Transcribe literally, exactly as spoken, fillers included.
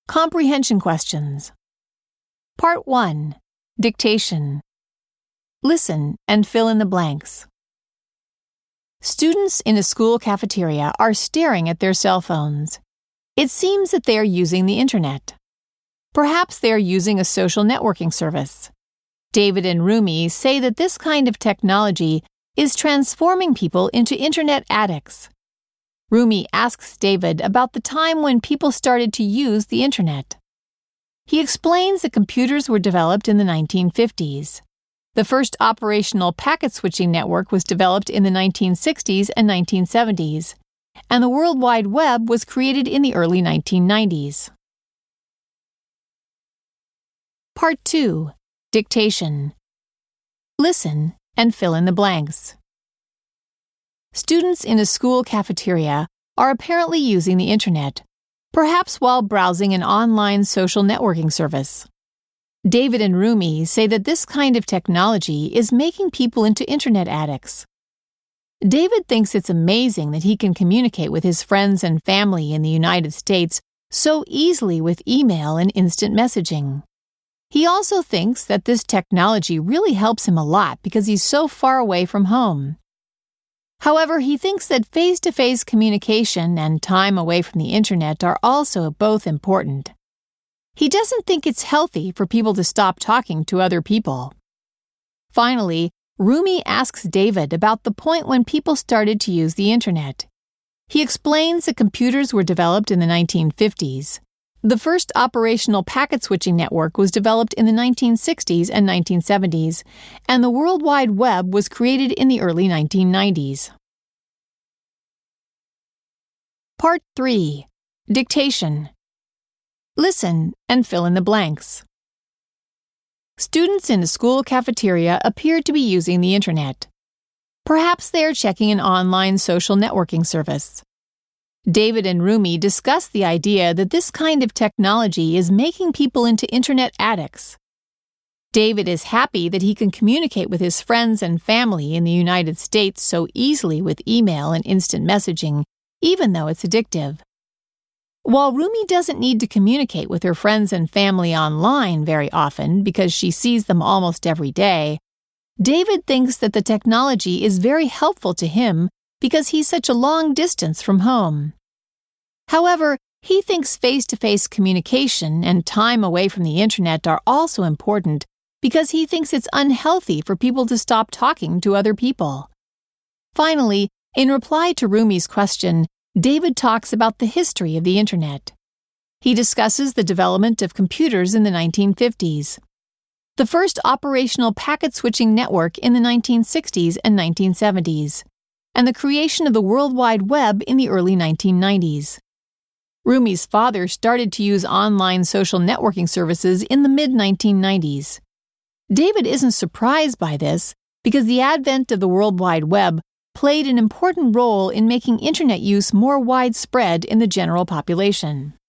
Comprehension questions. Part one. Dictation. Listen and fill in the blanks. Students in a school cafeteria are staring at their cell phones. It seems that they are using the internet. Perhaps they are using a social networking service. David and Rumi say that this kind of technology is transforming people into internet addicts. Rumi asks David about the time when people started to use the internet. He explains that computers were developed in the nineteen fifties. The first operational packet switching network was developed in the nineteen sixties and nineteen seventies, and the World Wide Web was created in the early nineteen nineties. Part two. Dictation. Listen and fill in the blanks. Students in a school cafeteria are apparently using the internet, perhaps while browsing an online social networking service. David and Rumi say that this kind of technology is making people into internet addicts. David thinks it's amazing that he can communicate with his friends and family in the United States so easily with email and instant messaging. He also thinks that this technology really helps him a lot because he's so far away from home. However, he thinks that face-to-face communication and time away from the internet are also both important. He doesn't think it's healthy for people to stop talking to other people. Finally, Rumi asks David about the point when people started to use the internet. He explains that computers were developed in the nineteen fifties. The first operational packet switching network was developed in the nineteen sixties and nineteen seventies, and the World Wide Web was created in the early nineteen nineties. Part three. Dictation. Listen and fill in the blanks. Students in a school cafeteria appear to be using the internet. Perhaps they are checking an online social networking service. David and Rumi discuss the idea that this kind of technology is making people into internet addicts. David is happy that he can communicate with his friends and family in the United States so easily with email and instant messaging, even though it's addictive. While Rumi doesn't need to communicate with her friends and family online very often because she sees them almost every day, David thinks that the technology is very helpful to him because he's such a long distance from home. However, he thinks face-to-face communication and time away from the internet are also important because he thinks it's unhealthy for people to stop talking to other people. Finally, in reply to Rumi's question, David talks about the history of the internet. He discusses the development of computers in the nineteen fifties. The first operational packet switching network in the nineteen sixties and nineteen seventies, and the creation of the World Wide Web in the early nineteen nineties. Rumi's father started to use online social networking services in the mid nineteen nineties. David isn't surprised by this because the advent of the World Wide Web played an important role in making internet use more widespread in the general population.